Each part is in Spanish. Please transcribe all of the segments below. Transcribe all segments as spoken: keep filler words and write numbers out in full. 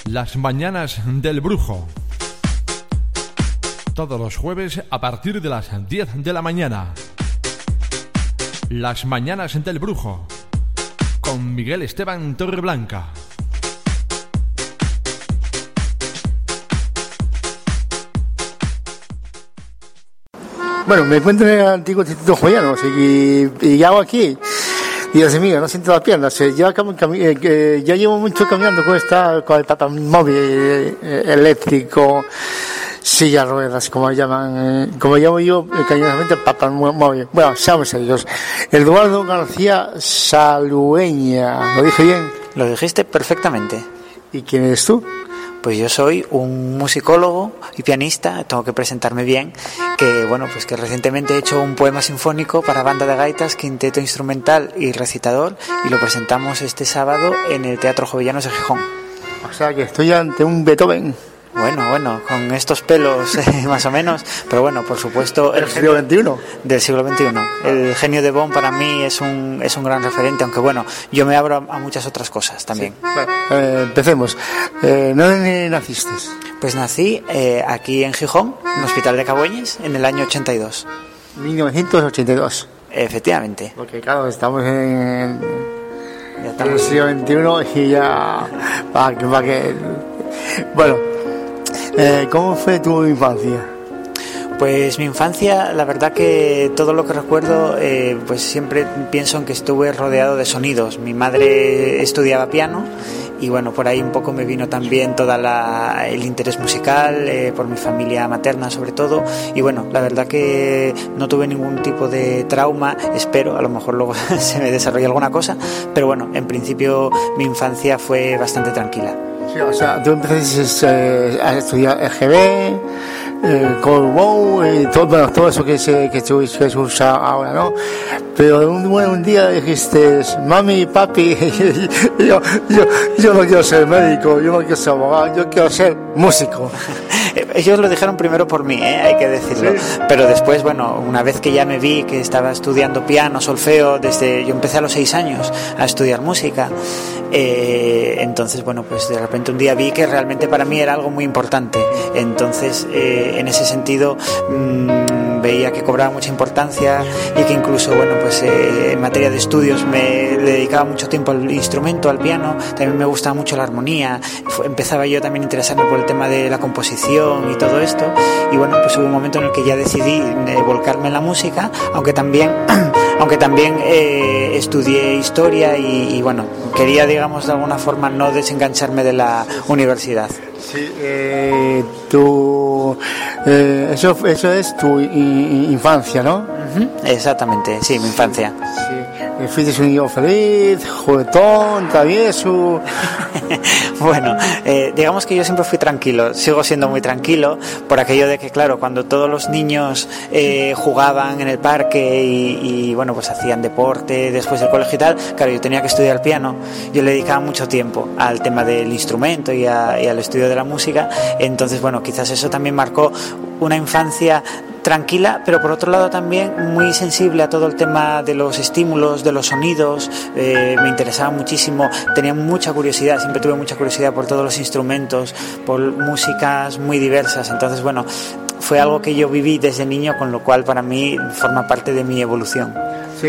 Las mañanas del Brujo. Todos los jueves a partir de las diez de la mañana. Las mañanas del Brujo. Con Miguel Esteban Torreblanca. Bueno, me encuentro en el antiguo Instituto Joyano y, y hago aquí. Y Dios mío, no siento las piernas. Ya, cam, cam, eh, ya llevo mucho caminando con esta, con el papamóvil eh, eléctrico, silla de ruedas, como llaman, eh, como llamo yo, eh, cariñosamente, papamóvil. Bueno, seamos serios. Eduardo García Salueña, ¿lo dije bien? Lo dijiste perfectamente. ¿Y quién eres tú? Pues yo soy un musicólogo y pianista, tengo que presentarme bien, que bueno, pues que recientemente he hecho un poema sinfónico para banda de gaitas, quinteto instrumental y recitador, y lo presentamos este sábado en el Teatro Jovellanos de Gijón. O sea que estoy ante un Beethoven. Bueno, bueno, con estos pelos eh, más o menos, pero bueno, por supuesto... ¿Del siglo veintiuno? Del siglo veintiuno. El genio de Bonn para mí es un, es un gran referente, aunque bueno, yo me abro a, a muchas otras cosas también. Sí. Bueno, eh, empecemos. Eh, ¿Dónde naciste? Pues nací eh, aquí en Gijón, en el Hospital de Cabueñes, en el año ochenta y dos. mil novecientos ochenta y dos. Efectivamente. Porque claro, estamos en... Ya estamos. El siglo veintiuno y ya... Para que, para que... Bueno... Eh, ¿Cómo fue tu infancia? Pues mi infancia, la verdad que todo lo que recuerdo, eh, pues siempre pienso en que estuve rodeado de sonidos. Mi madre estudiaba piano y bueno, por ahí un poco me vino también todo el interés musical, eh, por mi familia materna sobre todo. Y bueno, la verdad que no tuve ningún tipo de trauma, espero, a lo mejor luego se me desarrolla alguna cosa, pero bueno, en principio mi infancia fue bastante tranquila. Sí, o sea, tú empezaste eh, a estudiar E G B, eh, Colbow, y todo, bueno, todo eso que se, que, se, que se usa ahora, ¿no? Pero un, un día dijiste, mami, papi, yo, yo, yo no quiero ser médico, yo no quiero ser abogado, yo quiero ser músico. Ellos lo dijeron primero por mí, ¿eh? Hay que decirlo. Sí. Pero después, bueno, una vez que ya me vi que estaba estudiando piano, solfeo, desde yo empecé a los seis años a estudiar música, eh, entonces, bueno, pues de repente un día vi que realmente para mí era algo muy importante. Entonces, eh, en ese sentido, mmm, veía que cobraba mucha importancia y que incluso, bueno, pues eh, en materia de estudios me dedicaba mucho tiempo al instrumento, al piano. También me gustaba mucho la armonía. Empezaba yo también a interesarme por el tema de la composición y todo esto, y bueno, pues hubo un momento en el que ya decidí eh, volcarme en la música, aunque también aunque también eh, estudié historia y, y bueno, quería, digamos, de alguna forma no desengancharme de la universidad. Sí, eh, tu, eh, eso, eso es tu infancia, ¿no? Uh-huh, exactamente, sí, mi infancia. Sí. ¿Fuiste un niño feliz, juguetón, travieso? Bueno, eh, digamos que yo siempre fui tranquilo, sigo siendo muy tranquilo, por aquello de que, claro, cuando todos los niños eh, jugaban en el parque y, y, bueno, pues hacían deporte después del colegio y tal, claro, yo tenía que estudiar piano, yo le dedicaba mucho tiempo al tema del instrumento y, a, y al estudio de la música, entonces, bueno, quizás eso también marcó una infancia tranquila, pero por otro lado también muy sensible a todo el tema de los estímulos, de los sonidos. Eh, me interesaba muchísimo, tenía mucha curiosidad, siempre tuve mucha curiosidad por todos los instrumentos, por músicas muy diversas, entonces bueno, fue algo que yo viví desde niño, con lo cual para mí forma parte de mi evolución. Sí,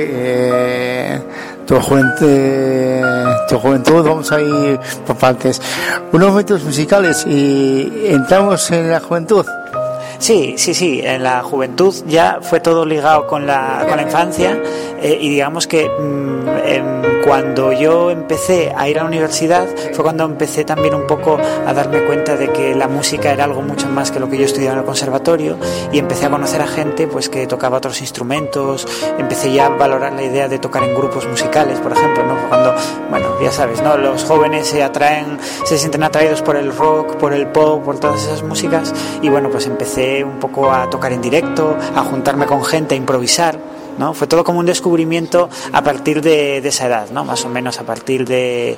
eh, tu juventud, tu juventud, vamos a ir por partes. Unos momentos musicales y entramos en la juventud. Sí, sí, sí, en la juventud ya fue todo ligado con la, con la infancia, eh, y digamos que mmm, eh, cuando yo empecé a ir a la universidad fue cuando empecé también un poco a darme cuenta de que la música era algo mucho más que lo que yo estudiaba en el conservatorio, y empecé a conocer a gente pues que tocaba otros instrumentos, empecé ya a valorar la idea de tocar en grupos musicales, por ejemplo, ¿no? Cuando, bueno, ya sabes, ¿no? Los jóvenes se atraen, se sienten atraídos por el rock, por el pop, por todas esas músicas, y bueno, pues empecé un poco a tocar en directo, a juntarme con gente, a improvisar, ¿no? Fue todo como un descubrimiento a partir de, de esa edad, ¿no? Más o menos a partir de,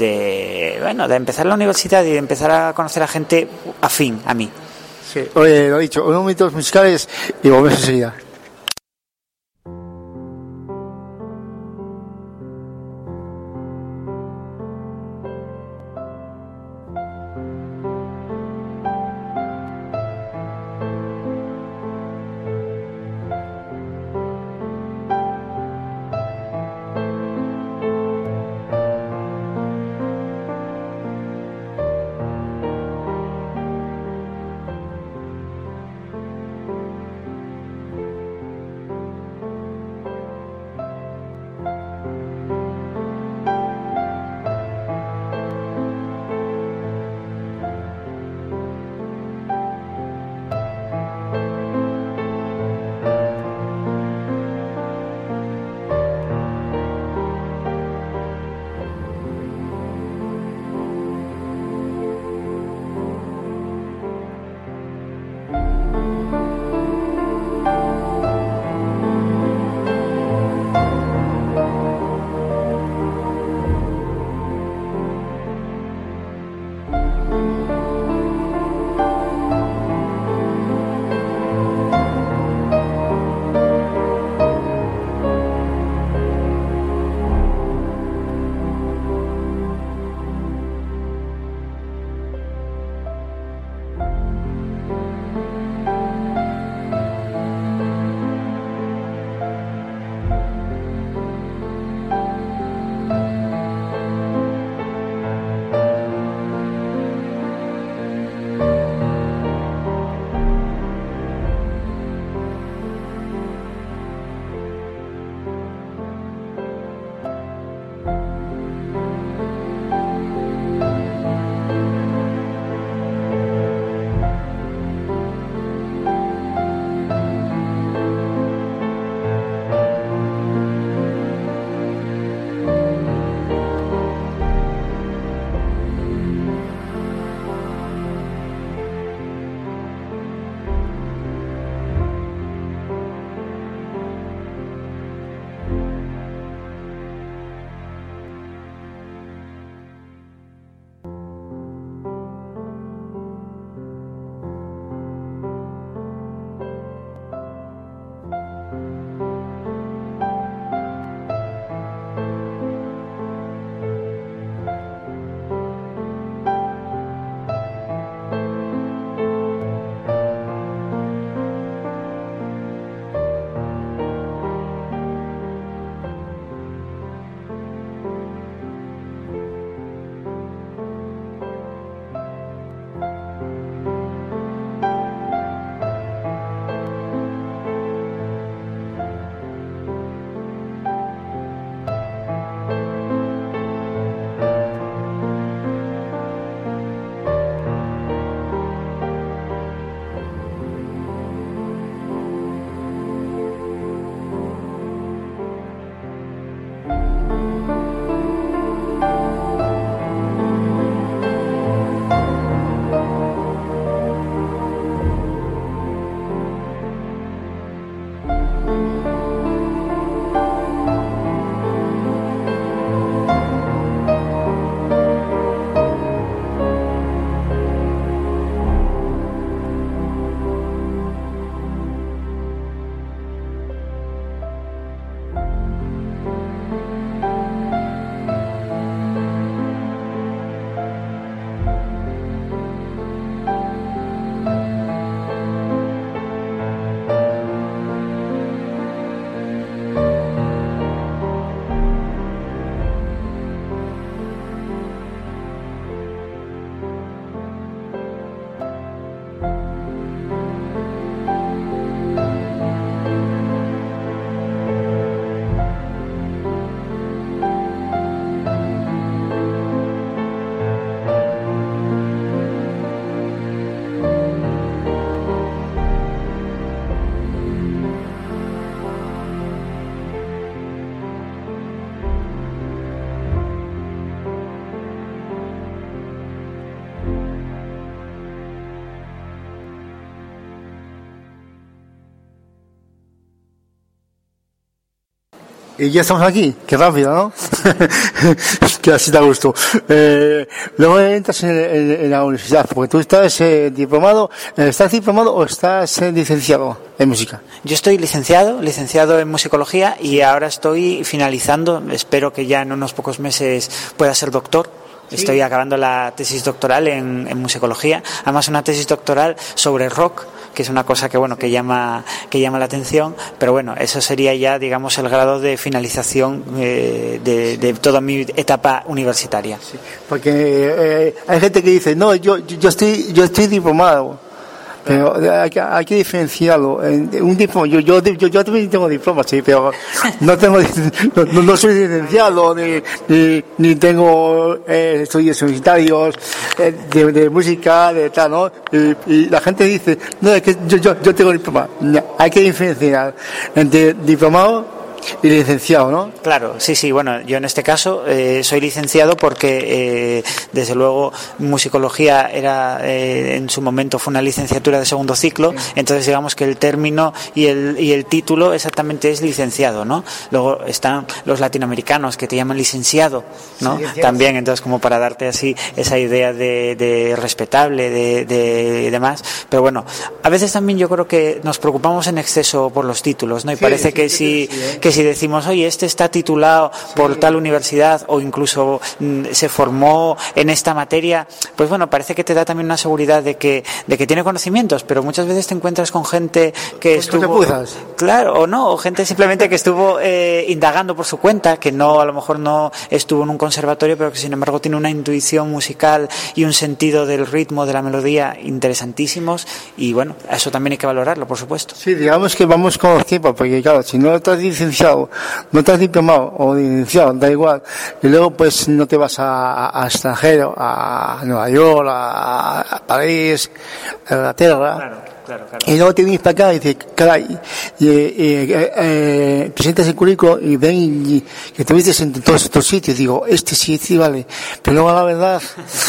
de, bueno, de empezar la universidad y de empezar a conocer a gente afín a mí. Sí, oye, lo he dicho, unos momentos musicales y volvemos enseguida. Y ya estamos aquí, qué rápido, ¿no? Que así da gusto. Eh, luego entras en, en, en la universidad, porque tú estás eh, diplomado, ¿estás diplomado o estás eh, licenciado en música? Yo estoy licenciado, licenciado en musicología y ahora estoy finalizando, espero que ya en unos pocos meses pueda ser doctor. Estoy sí. acabando la tesis doctoral en, en musicología, además una tesis doctoral sobre rock, que es una cosa que bueno que llama que llama la atención, pero bueno, eso sería ya digamos el grado de finalización eh, de, de toda mi etapa universitaria. Sí, porque eh, hay gente que dice no, yo yo estoy yo estoy diplomado. Pero hay que, hay que diferenciarlo. Un diploma, yo, yo, yo, yo también tengo diploma, sí, pero no tengo, no, no soy licenciado, ni, ni, ni tengo eh, estudios universitarios eh, de, de música, de tal, ¿no? Y, y la gente dice, no, es que yo, yo, yo tengo diploma. No, hay que diferenciar entre diplomado y licenciado, ¿no? Claro, sí, sí, bueno, yo en este caso eh, soy licenciado porque eh, desde luego musicología era eh, en su momento fue una licenciatura de segundo ciclo, entonces digamos que el término y el, y el título exactamente es licenciado, ¿no? Luego están los latinoamericanos que te llaman licenciado, ¿no? Sí, también, entonces como para darte así esa idea de, de respetable, de, de y demás, pero bueno, a veces también yo creo que nos preocupamos en exceso por los títulos, ¿no? Y sí, parece sí, que sí, si... Sí, ¿eh? Que si decimos, oye, este está titulado por sí. tal universidad o incluso mm, se formó en esta materia, pues bueno, parece que te da también una seguridad de que de que tiene conocimientos, pero muchas veces te encuentras con gente que ¿Con estuvo... Claro, o no, o gente simplemente que estuvo eh, indagando por su cuenta, que no, a lo mejor no estuvo en un conservatorio, pero que sin embargo tiene una intuición musical y un sentido del ritmo, de la melodía interesantísimos y bueno, eso también hay que valorarlo, por supuesto. Sí, digamos que vamos con los tiempos, porque claro, si no estás licenciado, no estás diplomado o licenciado, da igual, y luego pues no te vas a, a, a extranjero, a Nueva York, a, a París, a Inglaterra. Claro. Claro, claro. Y luego te vienes para acá y dices, caray, y, y, eh, eh, presentas el currículo y ven y, y, que te viste en todos estos sitios. Digo, este sí, sí, vale. Pero luego la verdad,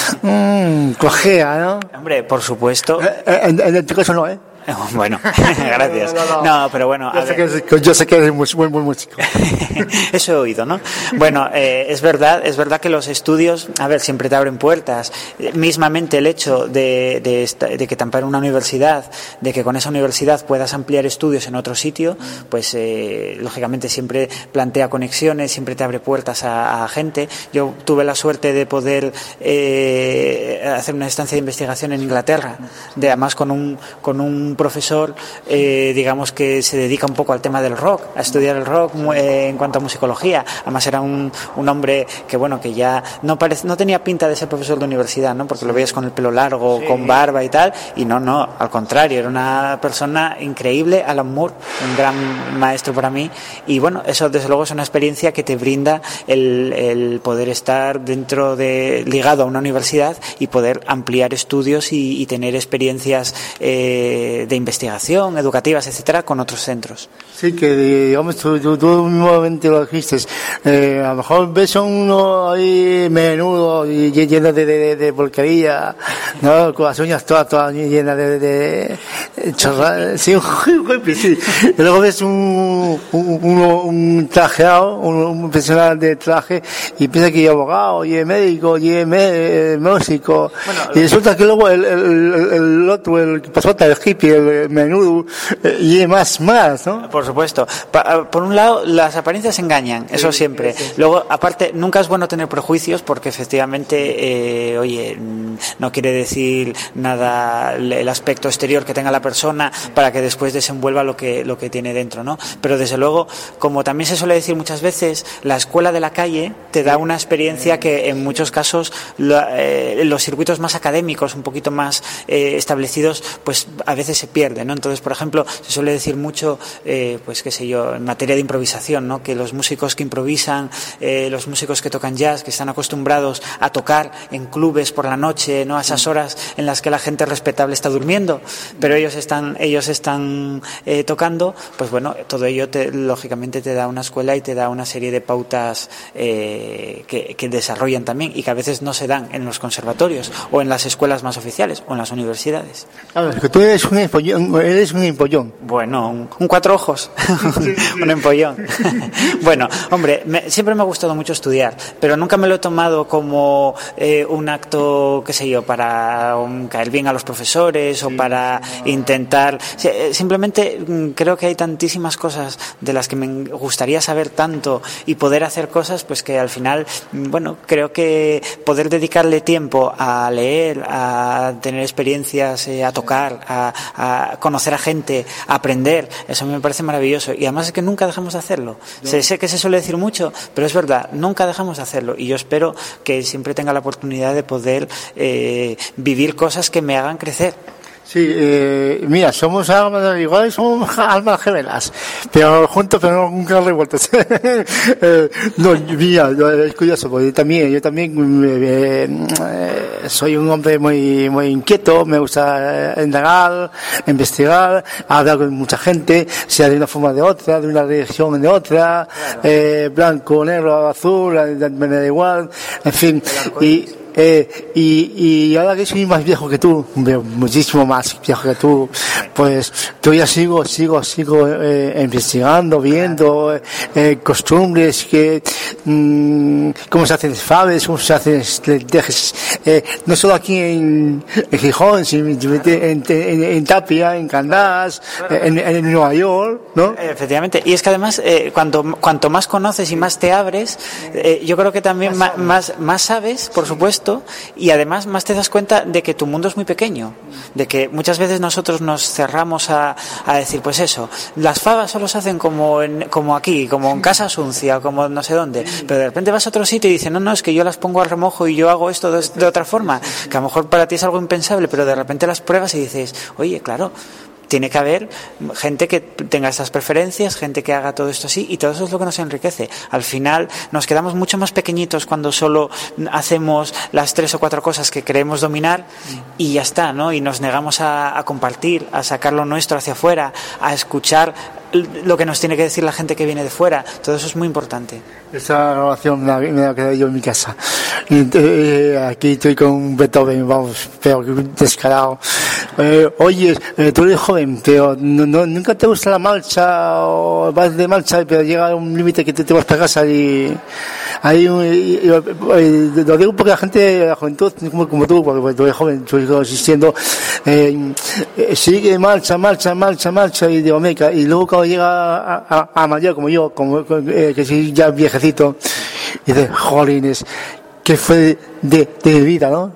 mmm, cojea, ¿no? Hombre, por supuesto. Eh, eh, en, en tu caso no, ¿eh? Bueno, gracias. No, no, no. no, pero bueno. Yo, sé que, es, yo sé que eres muy buen, buen músico. Eso he oído, ¿no? Bueno, eh, es verdad, es verdad que los estudios, a ver, siempre te abren puertas. Mismamente el hecho de, de, esta, de que te ampare una universidad, de que con esa universidad puedas ampliar estudios en otro sitio, pues eh, lógicamente siempre plantea conexiones, siempre te abre puertas a, a gente. Yo tuve la suerte de poder eh, hacer una estancia de investigación en Inglaterra, de además con un con un profesor, eh, digamos que se dedica un poco al tema del rock, a estudiar el rock eh, en cuanto a musicología. Además era un, un hombre que bueno que ya no parece, no tenía pinta de ser profesor de universidad, ¿no? Porque lo veías con el pelo largo, sí. con barba y tal, y no, no, al contrario, era una persona increíble, Alan Moore, un gran maestro para mí, y bueno, eso desde luego es una experiencia que te brinda el, el poder estar dentro de, ligado a una universidad y poder ampliar estudios y, y tener experiencias eh, de investigación, educativas, etcétera, con otros centros. Sí, que digamos, tú, tú, tú mismamente lo dijiste, eh, a lo mejor ves a uno ahí menudo y lleno de, de, de porquería, ¿no? Con las uñas todas, todas llenas de, de, de chorradas, sí, sí. Y luego ves un, un, un, un trajeado, un, un profesional de traje, y piensa que es abogado, y es médico, y es me, músico, bueno, y resulta que luego el, el, el, el otro, el pasota, el hippie, el menudo, y es más, más, ¿no? Por supuesto. Por un lado, las apariencias engañan, eso siempre. Luego, aparte, nunca es bueno tener prejuicios porque efectivamente, eh, oye, no quiere decir nada el aspecto exterior que tenga la persona para que después desenvuelva lo que lo que tiene dentro, ¿no? Pero desde luego, como también se suele decir muchas veces, la escuela de la calle te da una experiencia que en muchos casos la, eh, los circuitos más académicos, un poquito más eh, establecidos, pues a veces se pierden, ¿no? Entonces, por ejemplo, se suele decir mucho, eh, pues qué sé yo, en materia de improvisación, ¿no? Que los músicos que improvisan, eh, los músicos que tocan jazz, que están acostumbrados a tocar en clubes por la noche, ¿no? A esas horas en las que la gente respetable está durmiendo, pero ellos están, ellos están eh, tocando, pues bueno, todo ello te, lógicamente te da una escuela y te da una serie de pautas eh, que, que, que desarrollan también y que a veces no se dan en los conservatorios o en las escuelas más oficiales o en las universidades. A ver, que tú eres un empollón, eres un empollón. Bueno, un, un cuatro ojos, un empollón. Bueno, hombre, me, siempre me ha gustado mucho estudiar, pero nunca me lo he tomado como eh, un acto, qué sé yo, para um, caer bien a los profesores o para intentar... Simplemente creo que hay tantísimas cosas de las que me gustaría saber tanto y poder hacer cosas, pues que al final, bueno, creo que poder dedicarle tiempo a leer, a tener experiencias, eh, a tocar, a, a conocer a gente, a aprender, eso me parece maravilloso. Y además es que nunca dejamos de hacerlo. No. Sé, sé que se suele decir mucho, pero es verdad, nunca dejamos de hacerlo. Y yo espero que siempre tenga la oportunidad de poder eh, vivir cosas que me hagan crecer. Sí, eh, mira, somos almas iguales, somos almas gemelas, pero juntos, pero nunca revueltos. eh, no, mira, es curioso, porque yo también, yo también eh, eh, soy un hombre muy, muy inquieto, me gusta indagar, investigar, hablar con mucha gente, sea de una forma o de otra, de una religión o de otra, claro. eh, blanco, negro, azul, me da igual, en fin, y Eh, y, y ahora que soy más viejo que tú, muchísimo más viejo que tú, pues todavía sigo, sigo, sigo eh, investigando, viendo eh, costumbres, que mmm, cómo se hacen faves, cómo se hacen lentejas, eh, no solo aquí en, en Gijón, sino en, en, en, en Tapia, en Candás, en, en Nueva York, ¿no? Efectivamente, y es que además eh, cuanto, cuanto más conoces y más te abres, eh, yo creo que también más, más, más sabes, por supuesto, y además más te das cuenta de que tu mundo es muy pequeño, de que muchas veces nosotros nos cerramos a, a decir, pues eso, las fabas solo se hacen como en, como aquí, como en Casa Asuncia o como no sé dónde, pero de repente vas a otro sitio y dices, no, no, es que yo las pongo al remojo y yo hago esto de, de otra forma, que a lo mejor para ti es algo impensable, pero de repente las pruebas y dices, oye, claro, tiene que haber gente que tenga esas preferencias, gente que haga todo esto así, y todo eso es lo que nos enriquece. Al final nos quedamos mucho más pequeñitos cuando solo hacemos las tres o cuatro cosas que queremos dominar y ya está, ¿no? Y nos negamos a, a compartir, a sacar lo nuestro hacia afuera, a escuchar lo que nos tiene que decir la gente que viene de fuera. Todo eso es muy importante. Esa grabación me la, me la quedé yo en mi casa. Y, eh, aquí estoy con Beethoven, vamos, pero descarado. Eh, oye, eh, tú eres joven, pero no, no, nunca te gusta la marcha o vas de marcha, pero llega un límite que te, te vas para casa y hay un, y, y, y, lo digo porque la gente, la juventud, como, como tú, porque tú eres joven, tú estás asistiendo, eh, eh, sigue marcha, marcha, marcha, marcha y digo, meca, y luego cuando llega a, a, a mayor como yo, como eh, que soy ya viejecito, y dice, jolines, ¿qué fue de, de mi vida, no?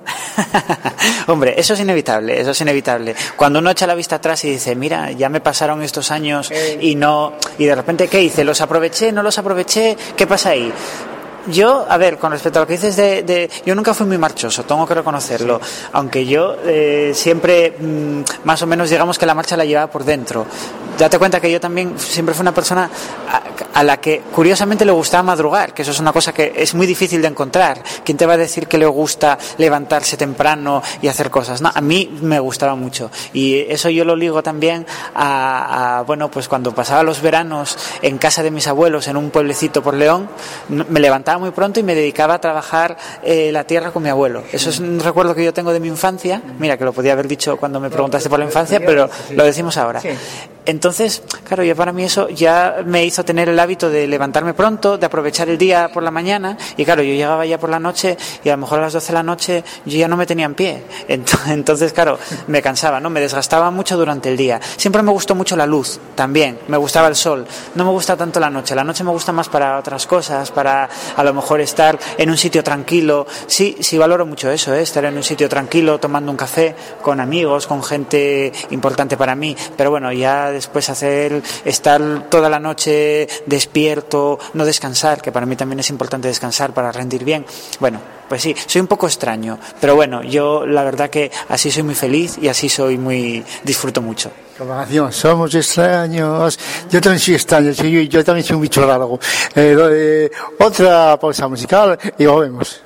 Hombre, eso es inevitable, eso es inevitable. Cuando uno echa la vista atrás y dice, mira, ya me pasaron estos años y no, y de repente, ¿qué hice? ¿Los aproveché? ¿No los aproveché? ¿Qué pasa ahí? Yo, a ver, con respecto a lo que dices de... de yo nunca fui muy marchoso, tengo que reconocerlo, aunque yo eh, siempre, mmm, más o menos, digamos que la marcha la llevaba por dentro. Date cuenta que yo también siempre fui una persona a, a la que curiosamente le gustaba madrugar, que eso es una cosa que es muy difícil de encontrar. ¿Quién te va a decir que le gusta levantarse temprano y hacer cosas? No, a mí me gustaba mucho, y eso yo lo ligo también a, a bueno, pues cuando pasaba los veranos en casa de mis abuelos en un pueblecito por León, me levantaba muy pronto y me dedicaba a trabajar eh, la tierra con mi abuelo. Eso es un recuerdo que yo tengo de mi infancia. Mira, que lo podía haber dicho cuando me preguntaste por la infancia, pero lo decimos ahora. Entonces, claro, yo para mí eso ya me hizo tener el hábito de levantarme pronto, de aprovechar el día por la mañana, y claro, yo llegaba ya por la noche y a lo mejor a las doce de la noche yo ya no me tenía en pie. Entonces, claro, me cansaba, ¿no? Me desgastaba mucho durante el día. Siempre me gustó mucho la luz, también, me gustaba el sol. No me gusta tanto la noche, la noche me gusta más para otras cosas, para a lo mejor estar en un sitio tranquilo. Sí, sí valoro mucho eso, ¿eh? Estar en un sitio tranquilo, tomando un café con amigos, con gente importante para mí, pero bueno, ya después hacer, estar toda la noche despierto, no descansar, que para mí también es importante descansar para rendir bien. Bueno, pues sí, soy un poco extraño, pero bueno, yo la verdad que así soy muy feliz y así soy muy, disfruto mucho. Comparación, somos extraños. Yo también soy extraño, yo, yo también soy un bicho raro. Eh, eh, otra pausa musical y volvemos.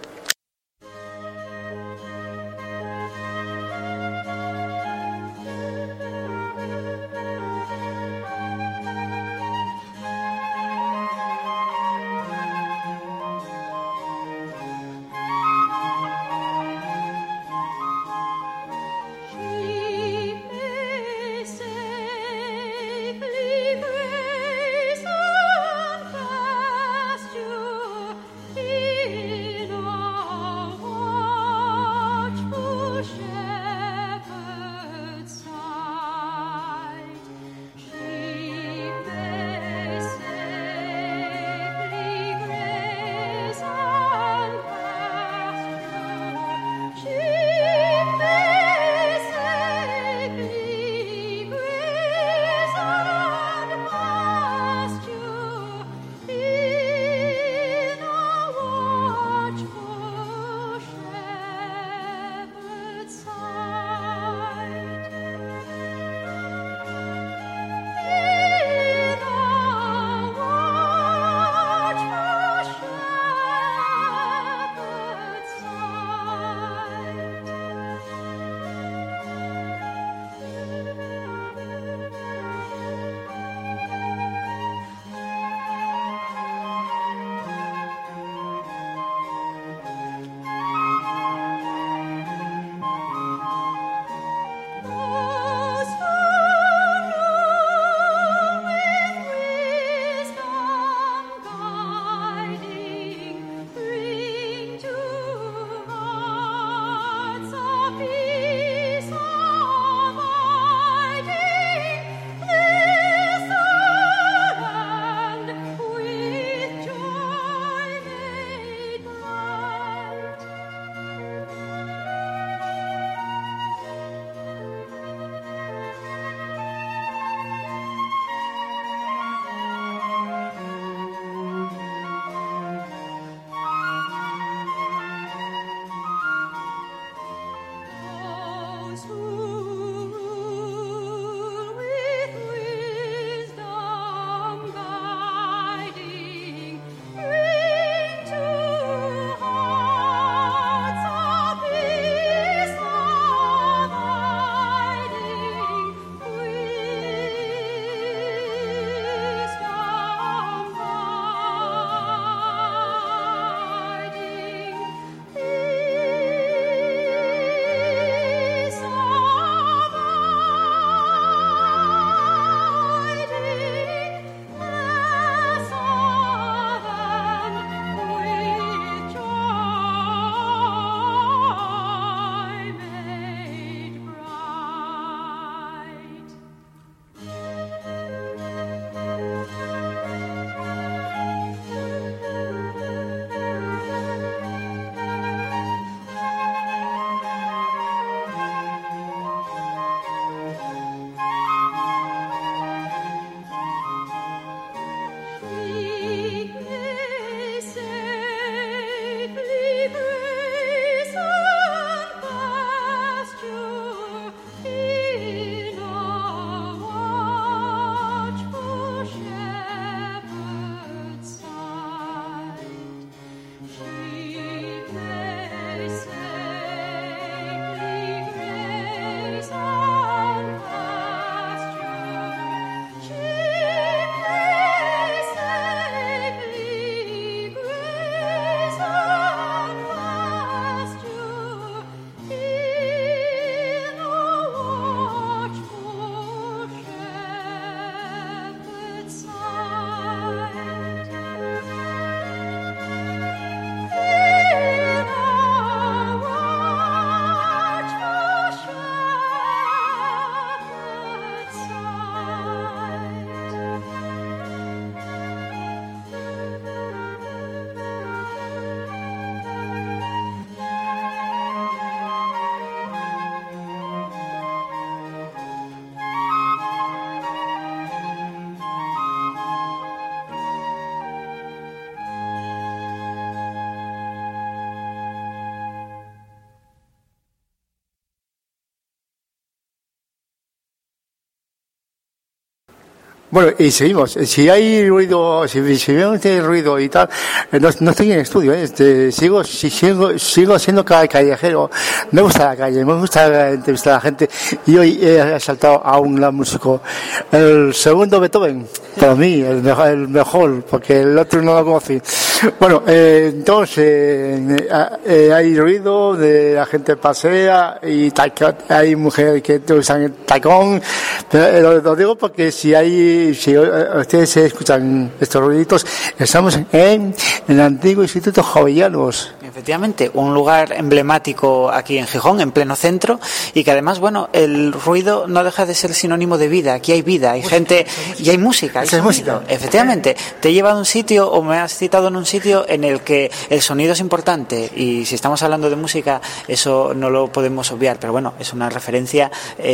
Bueno, y seguimos. Si hay ruido, si, si veo este ruido y tal, no, no estoy en estudio, ¿eh? Este, sigo, si, sigo, sigo siendo callejero. Me gusta la calle, me gusta entrevistar a la gente. Y hoy he saltado a un gran músico. El segundo Beethoven, para mí, el mejor, el mejor, porque el otro no lo conocí. Bueno, eh, entonces, eh, eh, hay ruido, de la gente pasea, y taca, hay mujeres que usan el tacón, pero lo, lo digo porque si hay, si ustedes se escuchan estos ruiditos, estamos en, en el antiguo Instituto Jovellanos. Efectivamente, un lugar emblemático aquí en Gijón, en pleno centro, y que además, bueno, el ruido no deja de ser sinónimo de vida. Aquí hay vida, hay música, gente y hay música. Hay es música. Efectivamente, te he llevado a un sitio o me has citado en un sitio en el que el sonido es importante, y si estamos hablando de música, eso no lo podemos obviar, pero bueno, es una referencia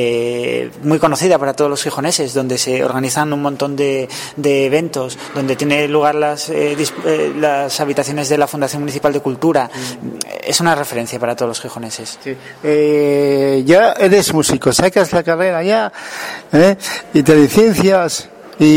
eh, muy conocida para todos los gijoneses, donde se organizan un montón de, de eventos, donde tiene lugar las, eh, dis, eh, las habitaciones de la Fundación Municipal de Cultura. Es una referencia para todos los gijoneses. Sí. Eh, ya eres músico, sacas la carrera ya, ¿eh? Y te licencias,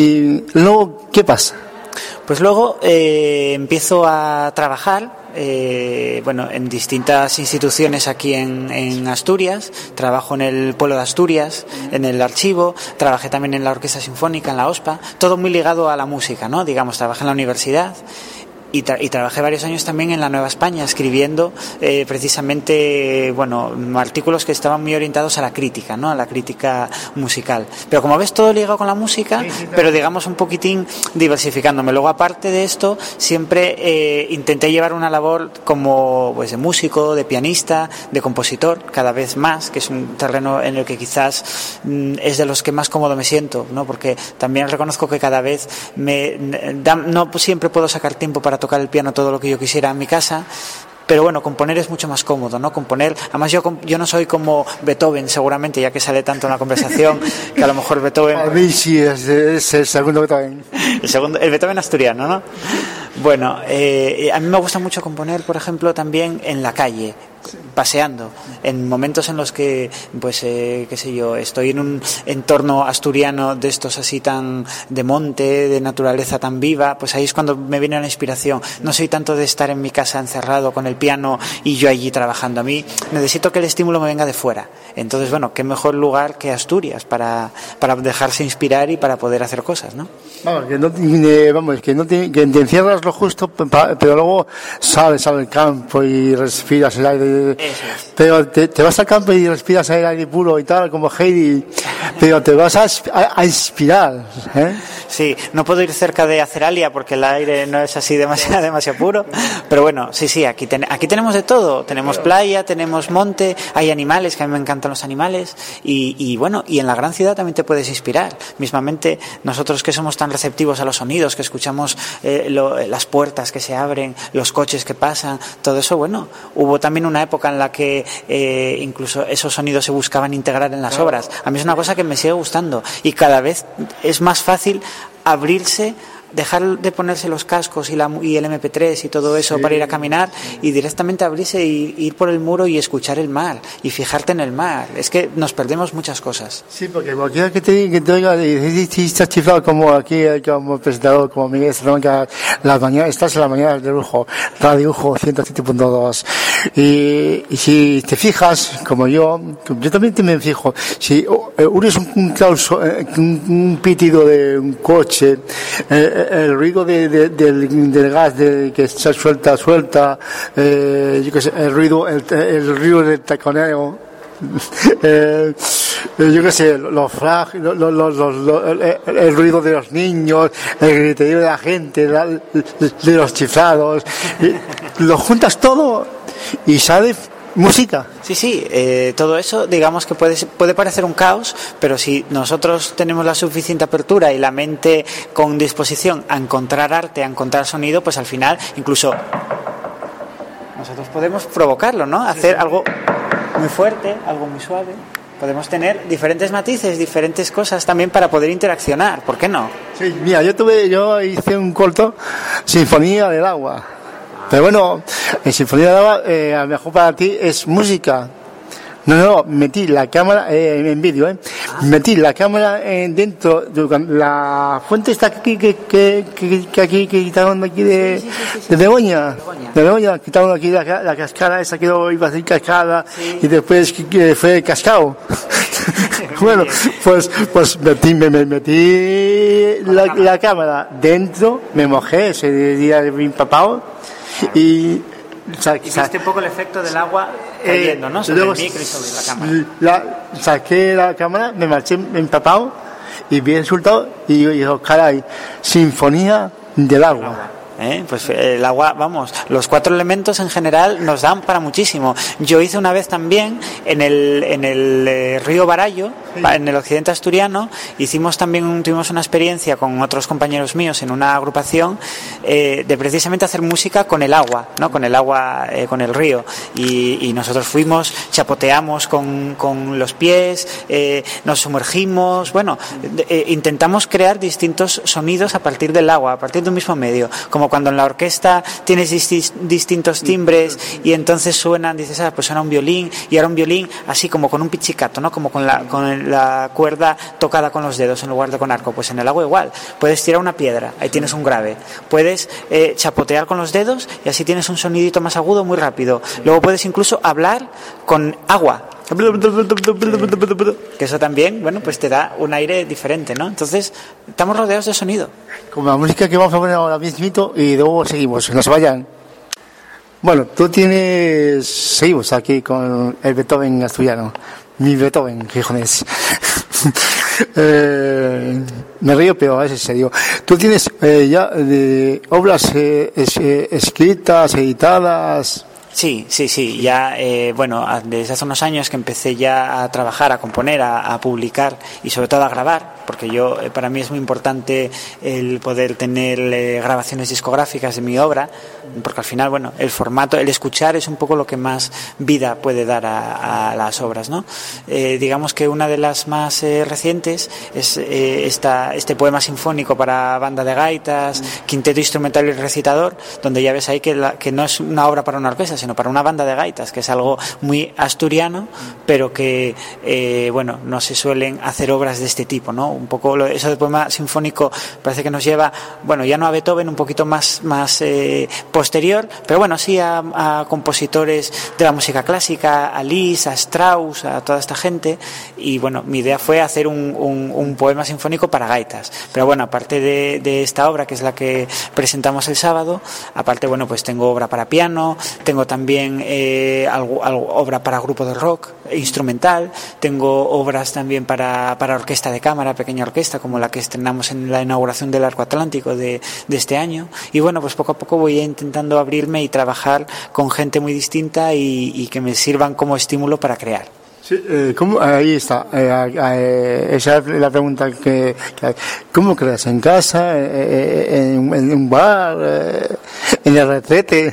y luego, ¿qué pasa? Pues luego eh, empiezo a trabajar. Eh, bueno, en distintas instituciones aquí en, en Asturias. Trabajo en el pueblo de Asturias, en el archivo, trabajé también en la Orquesta Sinfónica, en la OSPA, todo muy ligado a la música, ¿no? Digamos, trabajé en la universidad. Y, tra- y trabajé varios años también en la Nueva España, escribiendo eh, precisamente, bueno, artículos que estaban muy orientados a la crítica, ¿no? A la crítica musical. Pero como ves, todo ligado con la música, sí, sí, claro. Pero digamos un poquitín diversificándome. Luego, aparte de esto, siempre eh, intenté llevar una labor como, pues, de músico, de pianista, de compositor, cada vez más, que es un terreno en el que quizás mm, es de los que más cómodo me siento, ¿no? Porque también reconozco que cada vez me da, no siempre puedo sacar tiempo para tocar el piano todo lo que yo quisiera en mi casa, pero bueno, componer es mucho más cómodo, ¿no? Componer, además yo yo no soy como Beethoven, seguramente, ya que sale tanto en la conversación, que a lo mejor Beethoven... A mí sí, es, es el segundo Beethoven. El segundo, el Beethoven asturiano, ¿no? Bueno, eh, a mí me gusta mucho componer, por ejemplo, también en la calle, paseando, en momentos en los que, pues, eh, qué sé yo, estoy en un entorno asturiano de estos así tan de monte, de naturaleza tan viva, pues ahí es cuando me viene la inspiración. No soy tanto de estar en mi casa encerrado con el piano y yo allí trabajando. A mí necesito que el estímulo me venga de fuera. Entonces, bueno, qué mejor lugar que Asturias para, para dejarse inspirar y para poder hacer cosas, ¿no? Vamos, que no, eh, vamos, que no te, que te encierras lo justo, pero luego sales al campo y respiras el aire. Pero te, te vas al campo y respiras el aire puro y tal, como Heidi, pero te vas a, a, a inspirar, ¿eh? Sí, no puedo ir cerca de Aceralia porque el aire no es así demasiado, demasiado puro, pero bueno, sí, sí, aquí, ten, aquí tenemos de todo, tenemos playa, tenemos monte, hay animales, que a mí me encantan los animales, y, y bueno, y en la gran ciudad también te puedes inspirar. Mismamente, nosotros que somos tan receptivos a los sonidos, que escuchamos eh, lo, las puertas que se abren, los coches que pasan, todo eso, bueno, hubo también una época en la que eh, incluso esos sonidos se buscaban integrar en las obras. A mí es una cosa que me sigue gustando, y cada vez es más fácil abrirse, dejar de ponerse los cascos y, la, y el eme pe tres y todo eso, sí, para ir a caminar, y directamente abrirse y ir por el muro y escuchar el mar y fijarte en el mar. Es que nos perdemos muchas cosas. Sí, porque cualquiera que te, que te oiga y estás chiflado como aquí, como presentador, como Miguel Salamanca, las mañanas, estás en las mañanas de lujo, Radio Ujo ciento siete punto dos, y, y si te fijas, como yo, yo también te me fijo, si uno es un, un, un, un pitido de un coche, eh, el ruido de, de, del, del gas de, que se suelta, suelta, eh, yo qué sé, el ruido, el, el ruido del taconeo, eh, yo qué sé, los flag, los, los, los, los, el, el ruido de los niños, el griterío de la gente, la, de los chiflados, lo juntas todo y sale música. Sí, sí, eh, todo eso, digamos que puede, puede parecer un caos, pero si nosotros tenemos la suficiente apertura y la mente con disposición a encontrar arte, a encontrar sonido, pues al final incluso nosotros podemos provocarlo, ¿no? Hacer algo muy fuerte, algo muy suave. Podemos tener diferentes matices, diferentes cosas también para poder interaccionar, ¿por qué no? Sí, mira, yo tuve, yo hice un corto, Sinfonía del Agua. Pero bueno, en Sinfonía del Agua, eh, a lo mejor para ti es música. No, no, metí la cámara eh, en vídeo, ¿eh? Metí la cámara en dentro de la fuente está aquí que que que, que aquí que quitaron aquí de, sí, sí, sí, sí. de Begoña, de Begoña, quitaron aquí la, la cascada esa que iba a ser cascada sí. y después que, que fue cascado. Bueno, pues pues metí me, me metí la, la, la cámara dentro, me mojé ese día de empapado y Sa- y viste un poco el efecto del agua cayendo, eh, ¿no? Sobre luego, el micro y sobre la cámara. La, saqué la cámara, me marché empapado y vi el resultado y digo, caray, sinfonía del agua. agua. ¿Eh? Pues el agua, vamos, los cuatro elementos en general nos dan para muchísimo. Yo hice una vez también en el, en el eh, río Barallo, sí. en el occidente asturiano, hicimos también, tuvimos una experiencia con otros compañeros míos en una agrupación eh, de precisamente hacer música con el agua, ¿no? Con el agua, eh, con el río. Y, y nosotros fuimos, chapoteamos con, con los pies, eh, nos sumergimos, bueno, eh, intentamos crear distintos sonidos a partir del agua, a partir de un mismo medio, como cuando en la orquesta tienes distis, distintos timbres y entonces suenan, dices, ah, pues suena un violín y ahora un violín así como con un pizzicato, ¿no? Como con la, con la cuerda tocada con los dedos en lugar de con arco. Pues en el agua igual, puedes tirar una piedra, ahí tienes un grave, puedes eh, chapotear con los dedos y así tienes un sonidito más agudo muy rápido. Luego puedes incluso hablar con agua, que eso también, bueno, pues te da un aire diferente, ¿no? Entonces, estamos rodeados de sonido. Como la música que vamos a poner ahora mismito y luego seguimos, no se vayan. Bueno, tú tienes, seguimos aquí con el Beethoven asturiano, mi Beethoven, gijones. eh, me río, pero a veces serio. Tú tienes eh, ya eh, obras eh, es, eh, escritas, editadas. Sí, sí, sí, ya, eh, bueno, desde hace unos años que empecé ya a trabajar, a componer, a, a publicar y sobre todo a grabar, porque yo, eh, para mí es muy importante el poder tener eh, grabaciones discográficas de mi obra, porque al final, bueno, el formato, el escuchar es un poco lo que más vida puede dar a, a las obras, ¿no? Eh, digamos que una de las más eh, recientes es eh, esta, este poema sinfónico para banda de gaitas, quinteto instrumental y recitador, donde ya ves ahí que, la, que no es una obra para una orquesta, sino para una banda de gaitas, que es algo muy asturiano, pero que, eh, bueno, no se suelen hacer obras de este tipo, ¿no? Un poco lo, eso del poema sinfónico parece que nos lleva, bueno, ya no a Beethoven, un poquito más, más eh, posterior, pero bueno, sí a, a compositores de la música clásica, a Liszt, a Strauss, a toda esta gente, y bueno, mi idea fue hacer un, un, un poema sinfónico para gaitas, pero bueno, aparte de, de esta obra, que es la que presentamos el sábado, aparte, bueno, pues tengo obra para piano, tengo también eh, algo, algo, obra para grupo de rock instrumental, tengo obras también para, para orquesta de cámara, pequeña orquesta, como la que estrenamos en la inauguración del Arco Atlántico de, de este año, y bueno, pues poco a poco voy intentando abrirme y trabajar con gente muy distinta y, y que me sirvan como estímulo para crear. Sí, eh, ¿cómo? Ahí está. Eh, eh, esa es la pregunta que, que ¿cómo creas? ¿En casa? Eh, en, ¿En un bar? Eh, ¿En el retrete?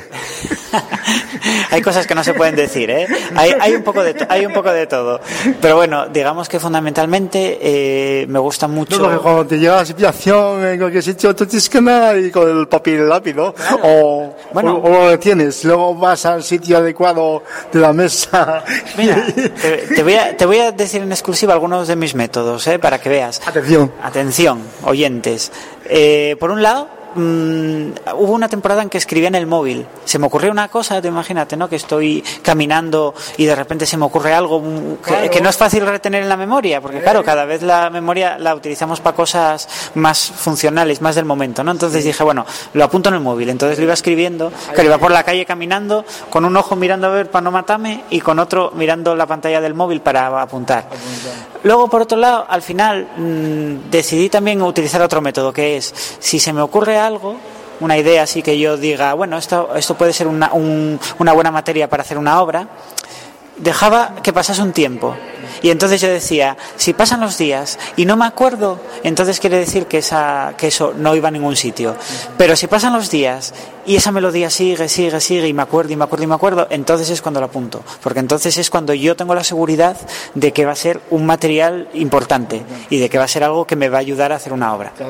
Hay cosas que no se pueden decir, ¿eh? Hay, hay un poco de to- hay un poco de todo. Pero bueno, digamos que fundamentalmente eh, me gusta mucho. No, porque cuando te llega la situación en cualquier sitio, tú tienes que andar ahí con el papel y el lápiz, ¿no? Claro. O, bueno, o, o lo tienes, luego vas al sitio adecuado de la mesa. Mira, te, te, voy a, te voy a decir en exclusiva algunos de mis métodos, ¿eh? Para que veas. Atención. Atención, oyentes. Eh, por un lado, Mm, hubo una temporada en que escribía en el móvil. Se me ocurrió una cosa, te imagínate, ¿no? Que estoy caminando y de repente se me ocurre algo que, claro. que no es fácil retener en la memoria, porque claro, cada vez la memoria la utilizamos para cosas más funcionales, más del momento, ¿no? Entonces dije, bueno, lo apunto en el móvil. Entonces lo iba escribiendo, que iba por la calle caminando, con un ojo mirando a ver para no matarme y con otro mirando la pantalla del móvil para apuntar. Luego, por otro lado, al final mmm, decidí también utilizar otro método, que es, si se me ocurre algo, una idea así que yo diga, bueno, esto, esto puede ser una, un, una buena materia para hacer una obra, dejaba que pasase un tiempo. Y entonces yo decía, si pasan los días y no me acuerdo, entonces quiere decir que, esa, que eso no iba a ningún sitio. Pero si pasan los días y esa melodía sigue, sigue, sigue y me acuerdo y me acuerdo y me acuerdo, entonces es cuando lo apunto. Porque entonces es cuando yo tengo la seguridad de que va a ser un material importante y de que va a ser algo que me va a ayudar a hacer una obra.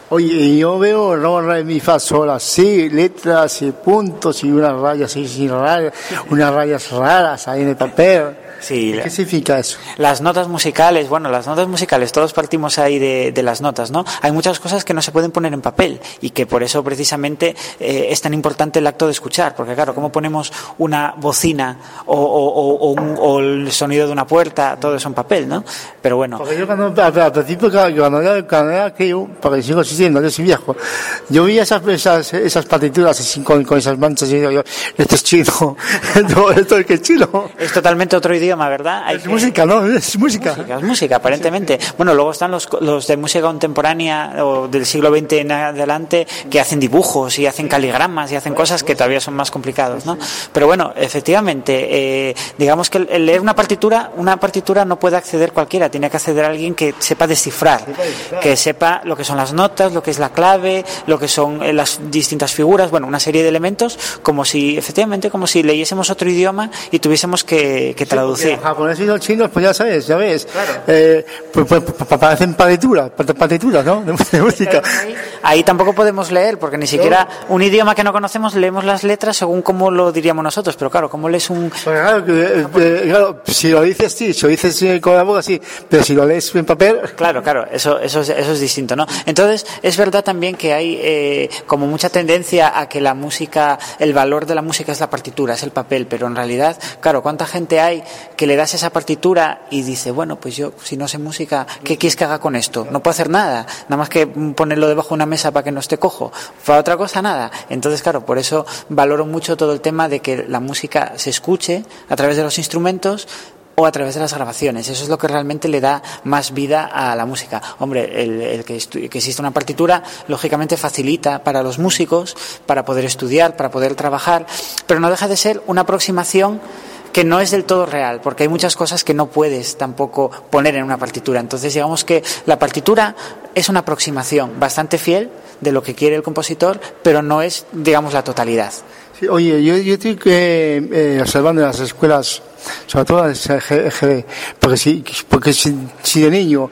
Oye, yo veo do, re, mi, fa, sol, así, letras y puntos y unas rayas así raras, unas rayas raras ahí en el papel. Sí, ¿Qué significa eso? Las notas musicales, bueno, las notas musicales, todos partimos ahí de, de las notas, ¿no? Hay muchas cosas que no se pueden poner en papel y que por eso precisamente eh, es tan importante el acto de escuchar, porque claro, ¿cómo ponemos una bocina o, o, o, o, un, o el sonido de una puerta? Todo eso en papel, ¿no? Pero bueno. Porque yo cuando, al principio, cuando era, cuando era aquello, porque sigo existiendo, yo soy viejo, yo vi esas, esas, esas partituras así, con, con esas manchas y digo yo, esto es chino, esto, esto es que es chino. Es totalmente otro idioma, ¿verdad? Hay es que... música, ¿no? Es música. música. Es música, aparentemente. Bueno, luego están los, los de música contemporánea o del siglo veinte en adelante que hacen dibujos y hacen caligramas y hacen cosas que todavía son más complicados, ¿no? Pero bueno, efectivamente, eh, digamos que el leer una partitura, una partitura no puede acceder cualquiera, tiene que acceder a alguien que sepa descifrar, que sepa lo que son las notas, lo que es la clave, lo que son las distintas figuras, bueno, una serie de elementos, como si, efectivamente, como si leyésemos otro idioma y tuviésemos que, que traducir. Los japoneses y los chinos, pues ya sabes, ya ves, claro. eh, pues, pues, pues parecen partituras, partituras, ¿no? De música. Ahí, ahí tampoco podemos leer, porque ni siquiera un idioma que no conocemos leemos las letras según cómo lo diríamos nosotros, pero claro, ¿cómo lees un...? Pues claro, eh, eh, claro, si lo dices sí, si lo dices eh, con la boca sí, pero si lo lees en papel... Claro, claro, eso, eso, es, eso es distinto, ¿no? Entonces, es verdad también que hay eh, como mucha tendencia a que la música, el valor de la música es la partitura, es el papel, pero en realidad, claro, ¿cuánta gente hay que le das esa partitura y dice, bueno, pues yo, si no sé música, ¿qué quieres que haga con esto? No puedo hacer nada, nada más que ponerlo debajo de una mesa para que no esté cojo. Para otra cosa, nada. Entonces, claro, por eso valoro mucho todo el tema de que la música se escuche a través de los instrumentos o a través de las grabaciones. Eso es lo que realmente le da más vida a la música. Hombre, el, el que, estu- que exista una partitura, lógicamente facilita para los músicos, para poder estudiar, para poder trabajar, pero no deja de ser una aproximación que no es del todo real, porque hay muchas cosas que no puedes tampoco poner en una partitura. Entonces, digamos que la partitura es una aproximación bastante fiel de lo que quiere el compositor, pero no es, digamos, la totalidad. Sí, oye, yo, yo estoy que, eh, observando en las escuelas, sobre todo en el G G B, porque si, porque si, si de niño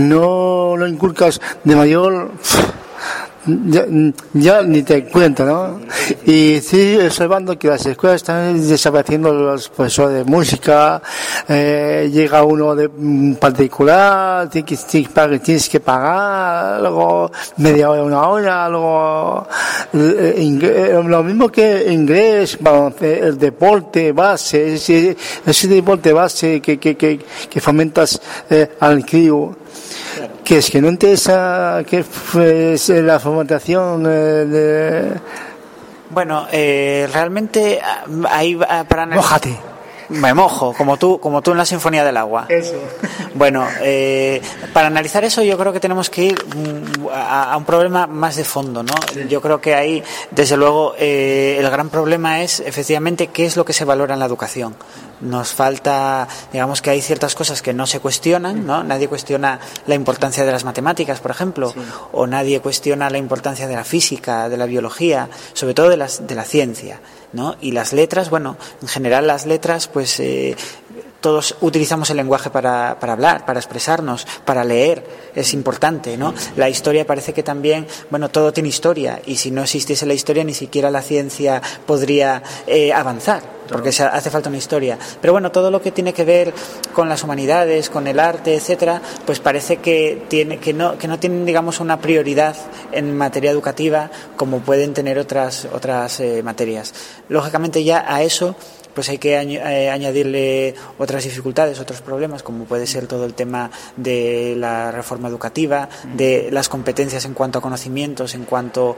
no lo inculcas, de mayor... Ya, ya ni te cuento, ¿no? Y estoy observando que las escuelas están desapareciendo los profesores de música, eh, llega uno de particular, tienes que, tienes que pagar, luego media hora, una hora, luego eh, lo mismo que inglés, el deporte base, ese, ese deporte base que, que, que, que fomentas eh, al crío. Que es que no interesa que es la formatación eh, de... Bueno, eh, realmente ahí para Mójate. Me mojo, como tú, como tú en la Sinfonía del Agua. Eso. Bueno, eh, para analizar eso yo creo que tenemos que ir a, a un problema más de fondo, ¿no? Sí. Yo creo que ahí, desde luego, eh, el gran problema es, efectivamente, qué es lo que se valora en la educación. Nos falta, digamos que hay ciertas cosas que no se cuestionan, ¿no? Nadie cuestiona la importancia de las matemáticas, por ejemplo, sí. O nadie cuestiona la importancia de la física, de la biología, sobre todo de, las, de la ciencia, ¿no? Y las letras, bueno, en general las letras, pues eh, todos utilizamos el lenguaje para, para hablar, para expresarnos, para leer, es importante, ¿no? La historia parece que también, bueno, todo tiene historia, y si no existiese la historia ni siquiera la ciencia podría eh, avanzar, porque se hace falta una historia. Pero bueno, todo lo que tiene que ver con las humanidades, con el arte, etcétera, pues parece que tiene que no que no tienen, digamos, una prioridad en materia educativa como pueden tener otras otras eh, materias. Lógicamente ya a eso pues hay que añ- eh, añadirle otras dificultades, otros problemas, como puede ser todo el tema de la reforma educativa, de las competencias en cuanto a conocimientos, en cuanto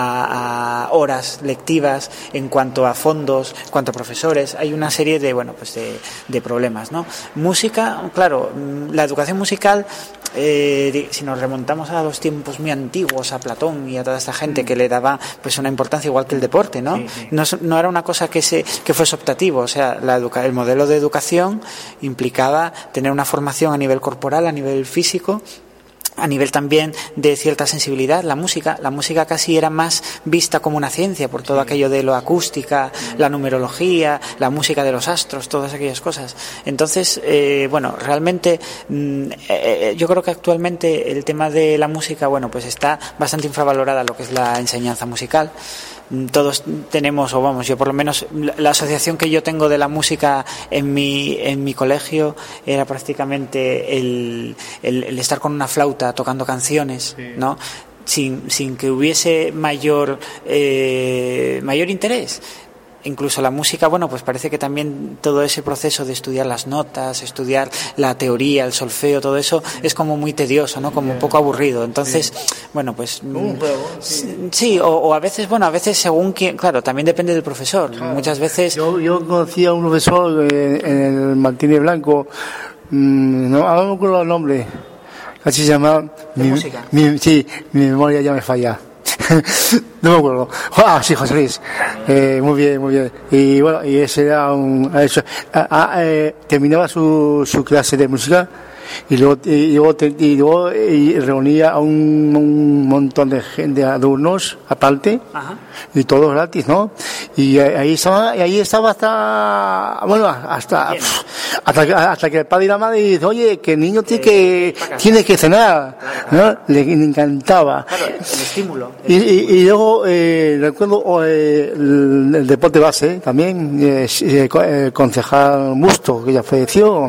a, a horas lectivas, en cuanto a fondos, en cuanto a profesores. Hay una serie de, bueno, pues de, de problemas, ¿no? Música, claro, la educación musical, eh, si nos remontamos a los tiempos muy antiguos, a Platón y a toda esta gente que le daba pues una importancia igual que el deporte, ¿no? Sí, sí. No, no era una cosa que se que fuese optativo. O sea, la educa- el modelo de educación implicaba tener una formación a nivel corporal, a nivel físico, a nivel también de cierta sensibilidad, la música, la música casi era más vista como una ciencia por todo aquello de la acústica, la numerología, la música de los astros, todas aquellas cosas. Entonces, eh, bueno, realmente mm, eh, yo creo que actualmente el tema de la música, bueno, pues está bastante infravalorada lo que es la enseñanza musical. Todos tenemos, o vamos, yo por lo menos, la, la asociación que yo tengo de la música en mi en mi colegio era prácticamente el, el, el estar con una flauta tocando canciones, sí. ¿no? Sin, sin que hubiese mayor eh, mayor interés. Incluso la música, bueno, pues parece que también todo ese proceso de estudiar las notas, estudiar la teoría, el solfeo, todo eso es como muy tedioso, ¿no? Como un poco aburrido. Entonces, bueno, pues sí, o, o a veces, bueno, a veces según quién, claro, también depende del profesor. Claro. Muchas veces. Yo, yo conocí a un profesor eh, en el Martínez Blanco, mmm, no, ahora no me acuerdo el nombre, así se llama. Mi, música. Mi, sí, mi memoria ya me falla. No me acuerdo. Ah, sí, José Luis. Eh, muy bien, muy bien. Y bueno, y ese era un. Eso, ah, ah, eh, terminaba su, su clase de música y luego, y luego, y luego y reunía a un, un montón de, de alumnos aparte. Ajá. Y todo gratis, ¿no? Y ahí estaba, y ahí estaba hasta, bueno, hasta, hasta que, hasta que el padre y la madre dice, oye, que el niño tiene que, tiene que cenar, ¿no? Le, le encantaba. Claro, el estímulo. Y, y, y luego, eh, recuerdo, eh, el, el deporte base también, eh, el concejal Musto, que ya falleció,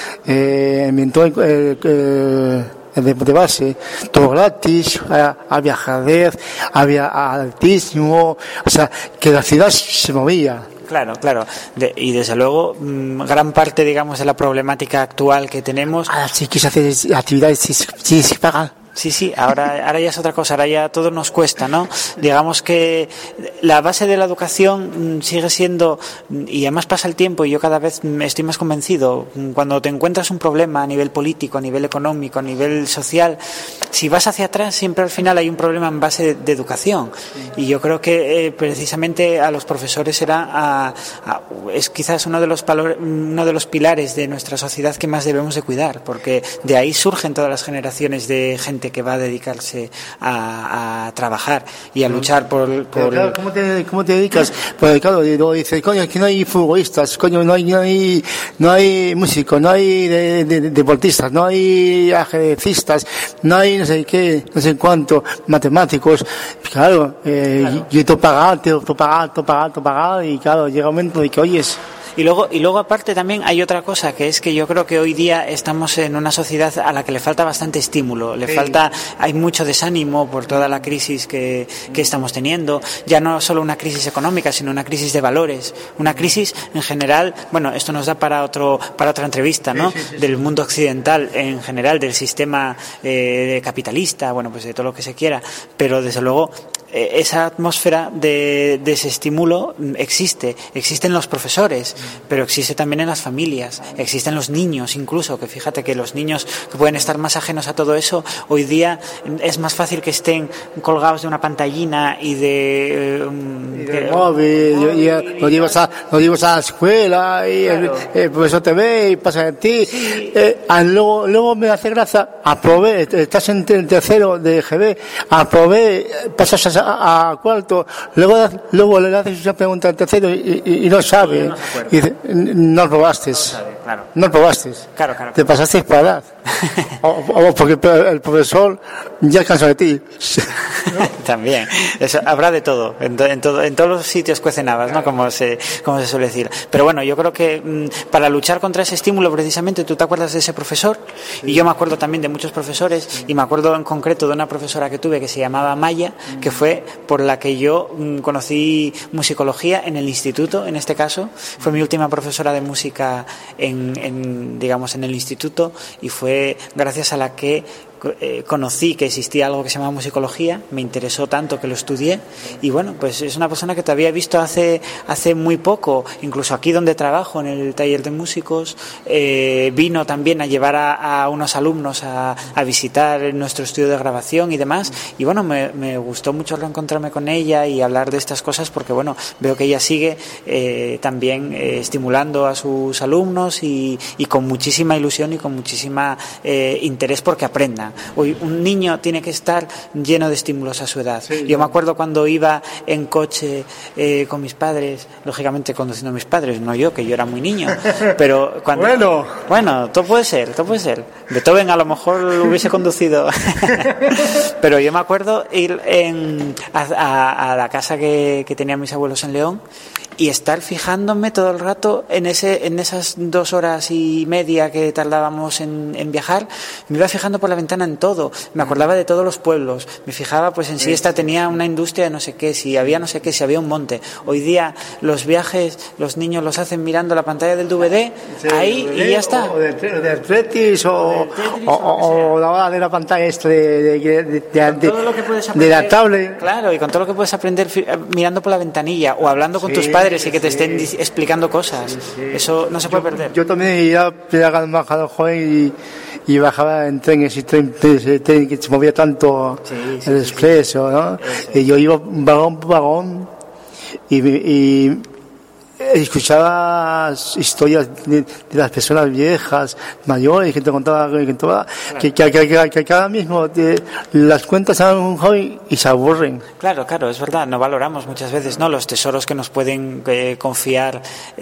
eh, inventó el, el, el el deporte base, todo gratis, había ajedrez, había altísimo, o sea, que la ciudad se movía. Claro, claro. De, y desde luego, mmm, gran parte, digamos, de la problemática actual que tenemos. Ah, sí, quise hacer actividades sin sí, pagar. Sí, sí, ahora, ahora ya es otra cosa, ahora ya todo nos cuesta, ¿no? Digamos que la base de la educación sigue siendo, y además pasa el tiempo y yo cada vez estoy más convencido, cuando te encuentras un problema a nivel político, a nivel económico, a nivel social, si vas hacia atrás siempre al final hay un problema en base de, de educación. Y yo creo que eh, precisamente a los profesores era a, a, es quizás uno de los valores, uno de los pilares de nuestra sociedad que más debemos de cuidar, porque de ahí surgen todas las generaciones de gente que va a dedicarse a, a trabajar y a luchar por... por... Claro, ¿cómo, te, ¿Cómo te dedicas? Pues claro, dices, coño, es que no hay futbolistas, coño, no hay, no hay, no hay músicos, no hay de, de, de, deportistas, no hay ajedrecistas, no hay no sé qué, no sé cuánto, matemáticos. Claro, eh, claro. yo tengo que pagar, tengo que pagar, tengo que pagar, tengo que pagar, y claro, llega un momento de que oyes... Y luego, y luego aparte también hay otra cosa, que es que yo creo que hoy día estamos en una sociedad a la que le falta bastante estímulo, le sí. falta, hay mucho desánimo por toda la crisis que, que estamos teniendo, ya no solo una crisis económica, sino una crisis de valores, una crisis en general, bueno, esto nos da para otro, para otra entrevista, ¿no? Sí, sí, sí, del mundo occidental en general, del sistema eh, capitalista, bueno, pues de todo lo que se quiera, pero desde luego esa atmósfera de desestímulo existe, existe en los profesores, pero existe también en las familias, existe en los niños incluso, que fíjate que los niños que pueden estar más ajenos a todo eso, hoy día es más fácil que estén colgados de una pantallina y de... Um, y de móvil, y, y, lo, llevas a, lo llevas a la escuela y claro. el, el profesor te ve y pasa de ti. Sí. Eh, luego, luego me hace gracia, aprobé, estás en el tercero de G B, aprobé, pasas a A, a cuarto, luego luego le haces una pregunta al tercero y, y, y no sabe, no y dice, no probaste, no, sabe, claro. no probaste, claro, claro, te pasaste para edad, o, o porque el profesor ya cansa de ti. También, eso, habrá de todo, en, en, todo, en todos los sitios cuecen habas, ¿no? Como se, como se suele decir. Pero bueno, yo creo que mmm, para luchar contra ese estímulo, precisamente, tú te acuerdas de ese profesor, sí. y yo me acuerdo también de muchos profesores, sí. y me acuerdo en concreto de una profesora que tuve que se llamaba Maya, mm. que fue por la que yo mmm, conocí musicología en el instituto, en este caso, fue mi última profesora de música en, en digamos, en el instituto, y fue gracias a la que Eh, conocí que existía algo que se llama musicología, me interesó tanto que lo estudié, y bueno, pues es una persona que te había visto hace hace muy poco, incluso aquí donde trabajo, en el taller de músicos, eh, vino también a llevar a, a unos alumnos a, a visitar nuestro estudio de grabación y demás, y bueno, me, me gustó mucho reencontrarme con ella y hablar de estas cosas, porque bueno, veo que ella sigue eh, también eh, estimulando a sus alumnos y, y con muchísima ilusión y con muchísima eh, interés porque aprenda. Uy, un niño tiene que estar lleno de estímulos a su edad. Sí, yo me acuerdo cuando iba en coche eh, con mis padres, lógicamente conduciendo a mis padres, no yo, que yo era muy niño, pero cuando... Bueno. Bueno, todo puede ser, todo puede ser. Beethoven a lo mejor lo hubiese conducido. Pero yo me acuerdo ir en, a, a, a la casa que, que tenían mis abuelos en León y estar fijándome todo el rato en ese en esas dos horas y media que tardábamos en, en viajar. Me iba fijando por la ventana en todo, me acordaba de todos los pueblos, me fijaba pues en si esta tenía una industria de no sé qué, si había no sé qué, si había un monte. Hoy día los viajes los niños los hacen mirando la pantalla del D V D, sí, ahí D V D, y ya está, o del de Tetris o, o, o, o la de la pantalla este de, de, de, de, de, todo lo que puedes aprender, de la tablet, claro, y con todo lo que puedes aprender mirando por la ventanilla o hablando con sí, tus padres y que te sí. estén explicando cosas. Sí, sí. Eso no se puede yo, perder. Yo también iba bajando joven y, y bajaba en trenes y tren, tren, tren que se movía tanto sí, sí, el expreso, sí, ¿no? Sí. Y yo iba vagón por vagón y, y escuchaba historias de, de las personas viejas, mayores, que te contaba que, toda, claro. que, que, que, que, que cada mismo te, las cuentas a un joven y se aburren. Claro, claro, es verdad, no valoramos muchas veces no los tesoros que nos pueden eh, confiar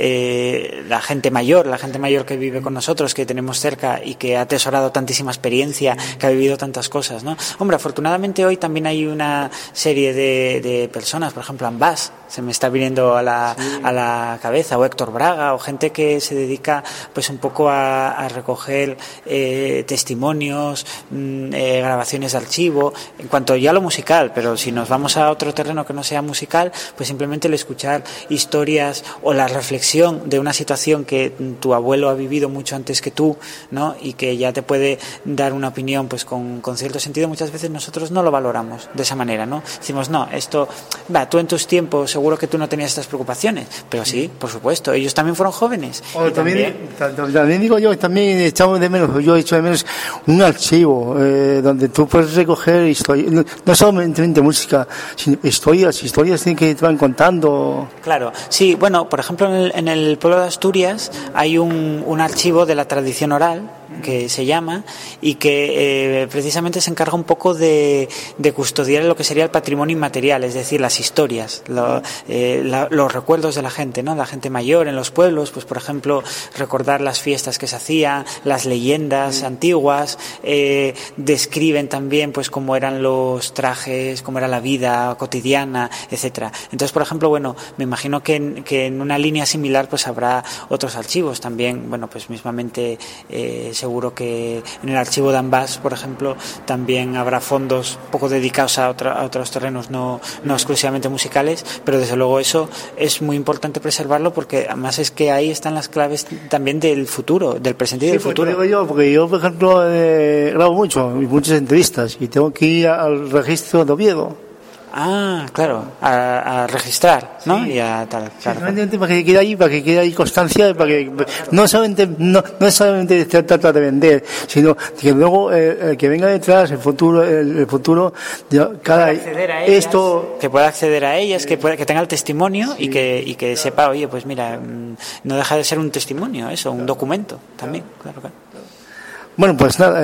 eh, la gente mayor, la gente mayor que vive con nosotros, que tenemos cerca y que ha atesorado tantísima experiencia, que ha vivido tantas cosas, ¿no? Hombre, afortunadamente hoy también hay una serie de, de personas, por ejemplo, Ambas, se me está viniendo a la, sí. a la cabeza, o Héctor Braga, o gente que se dedica pues un poco a, a recoger eh, testimonios, mm, eh, grabaciones de archivo, en cuanto ya a lo musical, pero si nos vamos a otro terreno que no sea musical, pues simplemente el escuchar historias o la reflexión de una situación que tu abuelo ha vivido mucho antes que tú, ¿no? Y que ya te puede dar una opinión pues con, con cierto sentido, muchas veces nosotros no lo valoramos de esa manera, ¿no? Decimos, no, esto, va, tú en tus tiempos seguro que tú no tenías estas preocupaciones, pero sí, por supuesto, ellos también fueron jóvenes. O también, también, también digo yo, también echamos de menos, yo he hecho de menos un archivo eh, donde tú puedes recoger historias, no, no solamente música, sino historias, historias que te van contando. Claro, sí, bueno, por ejemplo en el, en el pueblo de Asturias hay un, un archivo de la tradición oral que se llama y que eh, precisamente se encarga un poco de, de custodiar lo que sería el patrimonio inmaterial, es decir, las historias, lo, eh, la, los recuerdos de la gente, ¿no? La gente mayor en los pueblos, pues por ejemplo recordar las fiestas que se hacían, las leyendas sí. antiguas, eh, describen también pues cómo eran los trajes, cómo era la vida cotidiana, etcétera. Entonces, por ejemplo, bueno, me imagino que en, que en una línea similar pues habrá otros archivos también, bueno, pues mismamente eh, seguro que en el archivo de Ambas, por ejemplo, también habrá fondos poco dedicados a, otra, a otros terrenos, no, no exclusivamente musicales, pero desde luego eso es muy importante preservarlo porque además es que ahí están las claves también del futuro, del presente y del sí, futuro. Digo yo, porque yo, por ejemplo, eh, grabo mucho, muchas entrevistas y tengo que ir al registro de Oviedo. Ah, claro, a, a registrar, ¿no? Sí. Y a tal, claro. Sí, para que quede ahí, para que quede ahí constancia, para que no solamente no, no es solamente se trata de vender, sino que luego eh, el que venga detrás, el futuro, el, el futuro, cada ellas, esto que pueda acceder a ellas, que pueda, que tenga el testimonio sí. y que y que sepa, oye, pues mira, no deja de ser un testimonio, eso, un documento también, claro, claro. Bueno, pues nada,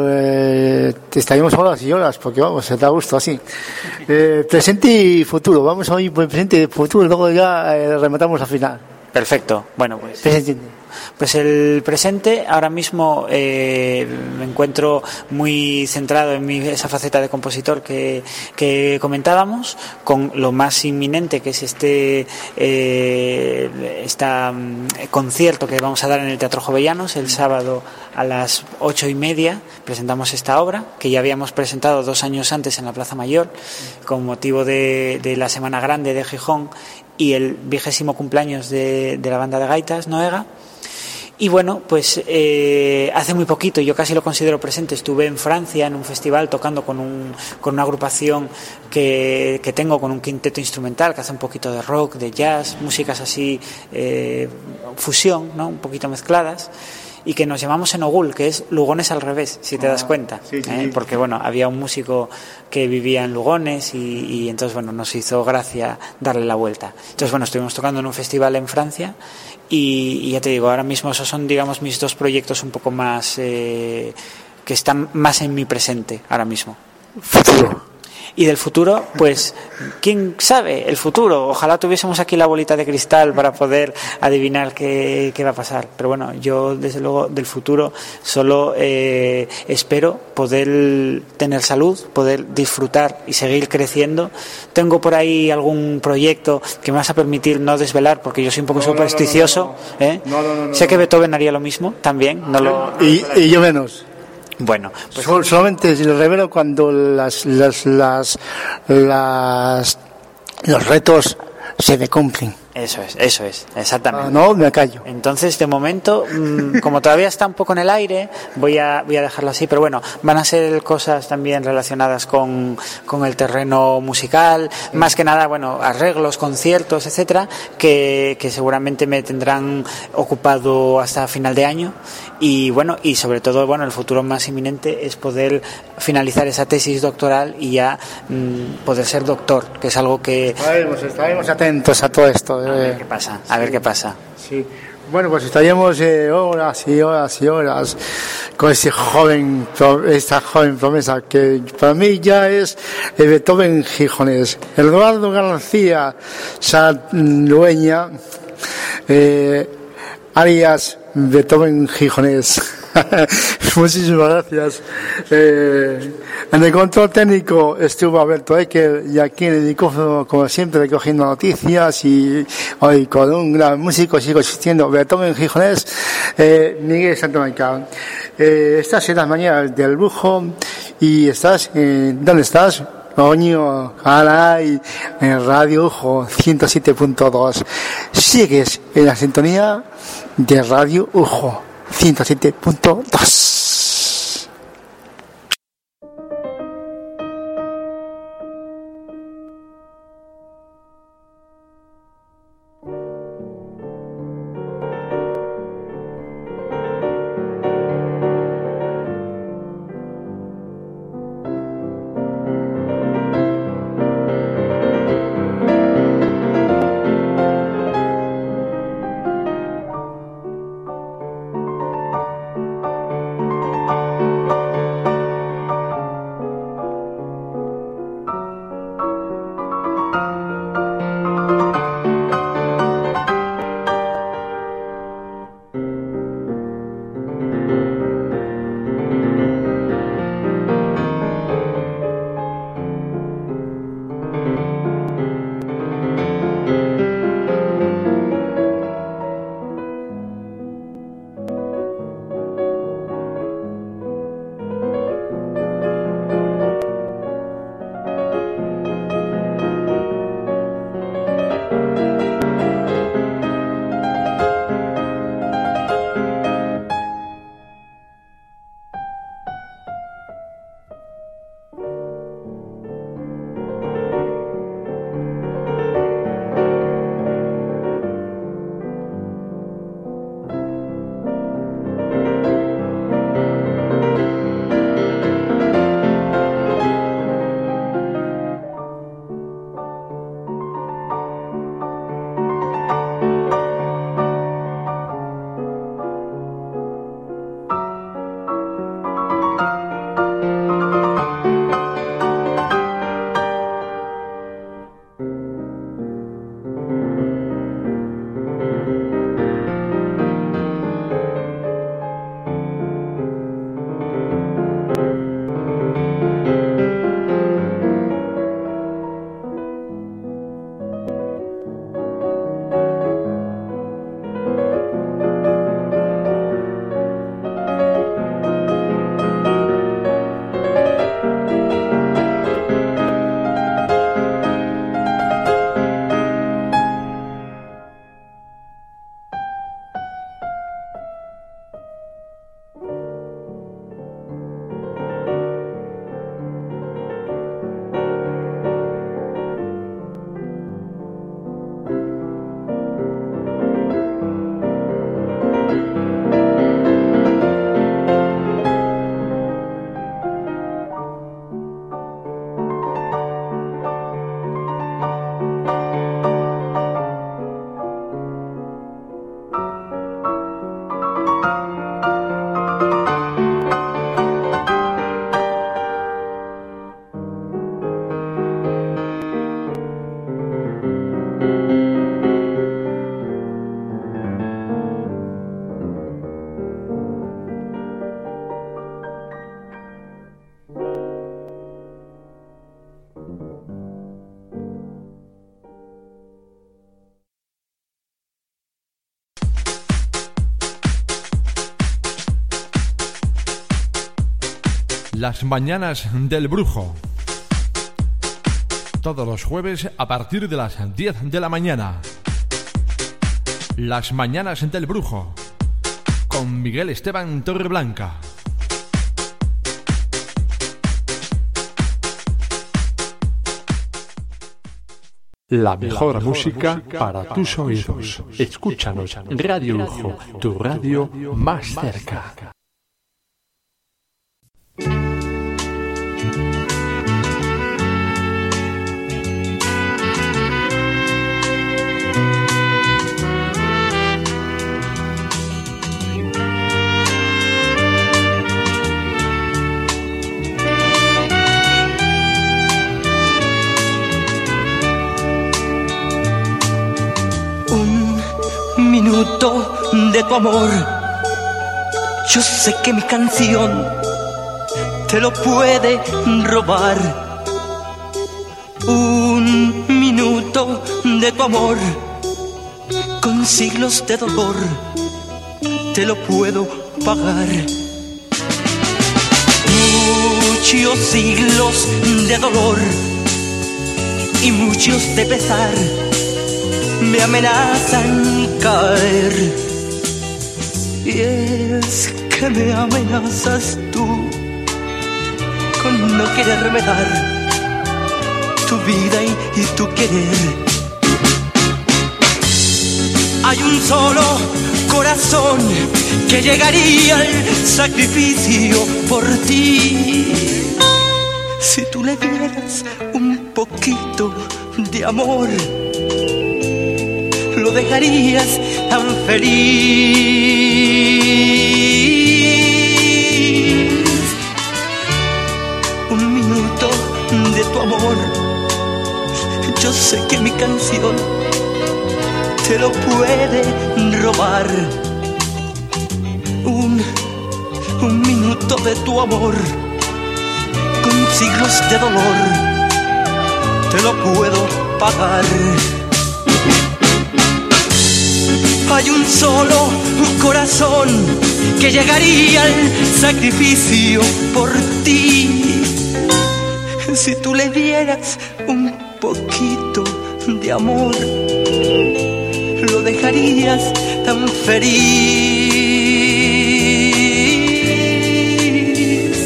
eh, te estaríamos horas y horas, porque vamos, se da gusto así. Eh, presente y futuro, vamos a ir por el presente y futuro, y luego ya eh, rematamos al final. Perfecto, bueno, pues. Presente. Pues el presente, ahora mismo eh, me encuentro muy centrado en mi, esa faceta de compositor que, que comentábamos, con lo más inminente que es este eh, esta, um, concierto que vamos a dar en el Teatro Jovellanos el sábado a las ocho y media. Presentamos esta obra que ya habíamos presentado dos años antes en la Plaza Mayor con motivo de, de la Semana Grande de Gijón y el vigésimo cumpleaños de, de la banda de gaitas Noega. Y bueno, pues eh, hace muy poquito, yo casi lo considero presente, estuve en Francia en un festival tocando con un con una agrupación que, que tengo, con un quinteto instrumental que hace un poquito de rock, de jazz, músicas así, eh, fusión, ¿no? Un poquito mezcladas, y que nos llamamos Enogul, que es Lugones al revés, si te ah, das cuenta, sí, sí, ¿eh? Porque bueno, había un músico que vivía en Lugones y, y entonces bueno, nos hizo gracia darle la vuelta. Entonces bueno, estuvimos tocando en un festival en Francia y, y ya te digo, ahora mismo esos son, digamos, mis dos proyectos un poco más eh, que están más en mi presente ahora mismo. Futuro. Y del futuro, pues, ¿quién sabe el futuro? Ojalá tuviésemos aquí la bolita de cristal para poder adivinar qué, qué va a pasar. Pero bueno, yo desde luego del futuro solo eh, espero poder tener salud, poder disfrutar y seguir creciendo. Tengo por ahí algún proyecto que me vas a permitir no desvelar, porque yo soy un poco no, supersticioso. No, no, no, no. ¿eh? no, no, no, no sé que Beethoven haría lo mismo también. No lo, no y, y yo menos. Bueno, pues Sol, solamente lo revelo cuando las, las, las, las, los retos se me cumplen. Eso es, eso es, exactamente. Ah, no, me callo. Entonces, de momento, mmm, como todavía está un poco en el aire, voy a, voy a dejarlo así, pero bueno, van a ser cosas también relacionadas con, con el terreno musical, mm. más que nada, bueno, arreglos, conciertos, etcétera, que, que seguramente me tendrán ocupado hasta final de año. Y bueno, y sobre todo, bueno, el futuro más inminente es poder finalizar esa tesis doctoral y ya mmm, poder ser doctor, que es algo que... Estaremos, estaremos atentos a todo esto. A ver qué pasa, a sí, ver qué pasa. Sí. Bueno, pues estaríamos eh, horas y horas y horas con este joven, esta joven promesa que para mí ya es el Beethoven gijonés. Eduardo García Sandueña, eh, alias Beethoven gijonés. Muchísimas gracias. Eh, en el control técnico estuvo Alberto Ecker y aquí en el micrófono, como siempre, recogiendo noticias y hoy con un gran músico sigo existiendo, Beethoven gijonés, eh, Miguel Santamaría. Eh, estás en las mañanas del Brujo y estás, eh, ¿dónde estás? Coño, caray, en Radio Ujo ciento siete punto dos. Sigues en la sintonía de Radio Ujo ciento siete punto dos. Las mañanas del Brujo. Todos los jueves a partir de las diez de la mañana. Las mañanas del Brujo. Con Miguel Esteban Torreblanca. La mejor, La mejor música, música para, para tus oídos. oídos. Escúchanos, Radio Brujo, tu radio más cerca. Minuto de tu amor. Yo sé que mi canción te lo puede robar. Un minuto de tu amor con siglos de dolor te lo puedo pagar. Muchos siglos de dolor y muchos de pesar me amenazan caer. Y es que me amenazas tú con no quererme dar tu vida y, y tu querer. Hay un solo corazón que llegaría al sacrificio por ti. Si tú le dieras un poquito de amor, lo dejarías tan feliz. Un minuto de tu amor. Yo sé que mi canción te lo puede robar. Un, un minuto de tu amor con siglos de dolor te lo puedo pagar. Hay un solo corazón que llegaría al sacrificio por ti. Si tú le dieras un poquito de amor, lo dejarías tan feliz.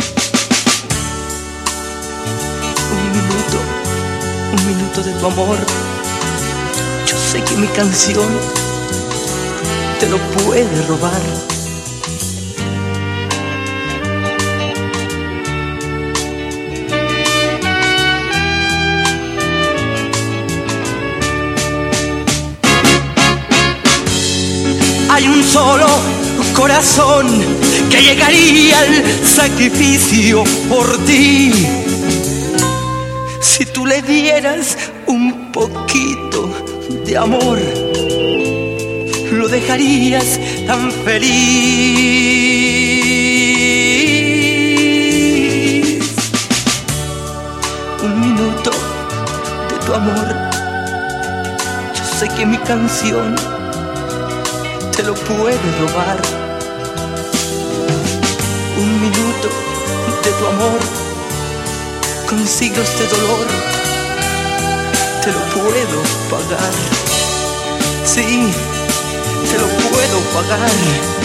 Un minuto, un minuto de tu amor. Yo sé que mi canción te lo puede robar. Hay un solo corazón que llegaría al sacrificio por ti. Si tú le dieras un poquito de amor, lo dejarías tan feliz. Un minuto de tu amor. Yo sé que mi canción te lo puede robar. Un minuto de tu amor con siglos de dolor te lo puedo pagar. Sí, te lo puedo pagar.